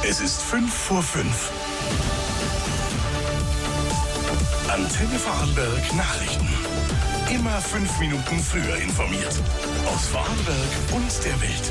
Es ist 5:05. Antenne Vorarlberg Nachrichten. Immer 5 Minuten früher informiert. Aus Vorarlberg und der Welt.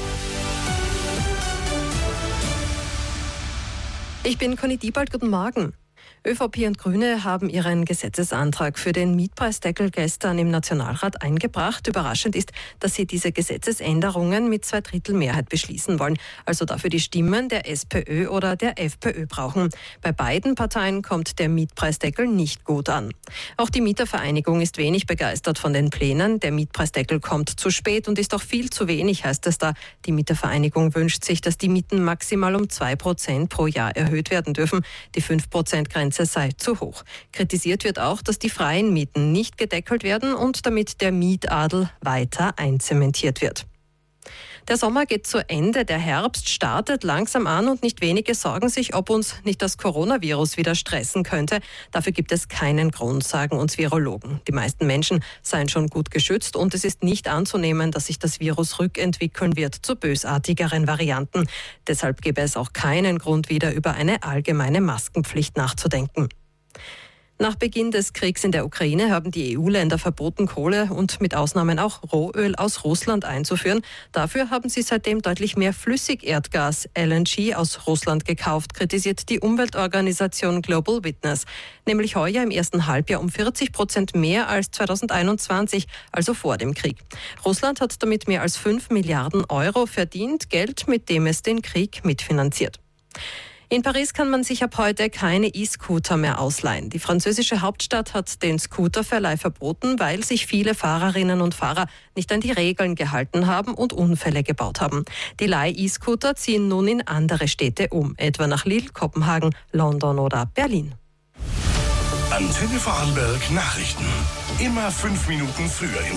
Ich bin Conny Diebold, guten Morgen. ÖVP und Grüne haben ihren Gesetzesantrag für den Mietpreisdeckel gestern im Nationalrat eingebracht. Überraschend ist, dass sie diese Gesetzesänderungen mit 2/3 Mehrheit beschließen wollen, also dafür die Stimmen der SPÖ oder der FPÖ brauchen. Bei beiden Parteien kommt der Mietpreisdeckel nicht gut an. Auch die Mietervereinigung ist wenig begeistert von den Plänen. Der Mietpreisdeckel kommt zu spät und ist auch viel zu wenig, heißt es da. Die Mietervereinigung wünscht sich, dass die Mieten maximal um 2% pro Jahr erhöht werden dürfen. Die 5%-Grenze sei zu hoch. Kritisiert wird auch, dass die freien Mieten nicht gedeckelt werden und damit der Mietadel weiter einzementiert wird. Der Sommer geht zu Ende, der Herbst startet langsam an und nicht wenige sorgen sich, ob uns nicht das Coronavirus wieder stressen könnte. Dafür gibt es keinen Grund, sagen uns Virologen. Die meisten Menschen seien schon gut geschützt und es ist nicht anzunehmen, dass sich das Virus rückentwickeln wird zu bösartigeren Varianten. Deshalb gäbe es auch keinen Grund, wieder über eine allgemeine Maskenpflicht nachzudenken. Nach Beginn des Kriegs in der Ukraine haben die EU-Länder verboten, Kohle und mit Ausnahmen auch Rohöl aus Russland einzuführen. Dafür haben sie seitdem deutlich mehr Flüssigerdgas, LNG, aus Russland gekauft, kritisiert die Umweltorganisation Global Witness. Nämlich heuer im ersten Halbjahr um 40% mehr als 2021, also vor dem Krieg. Russland hat damit mehr als 5 Milliarden Euro verdient, Geld, mit dem es den Krieg mitfinanziert. In Paris kann man sich ab heute keine E-Scooter mehr ausleihen. Die französische Hauptstadt hat den Scooterverleih verboten, weil sich viele Fahrerinnen und Fahrer nicht an die Regeln gehalten haben und Unfälle gebaut haben. Die Leih-E-Scooter ziehen nun in andere Städte um, etwa nach Lille, Kopenhagen, London oder Berlin. Antenne Vorarlberg Nachrichten. Immer 5 Minuten früher informiert.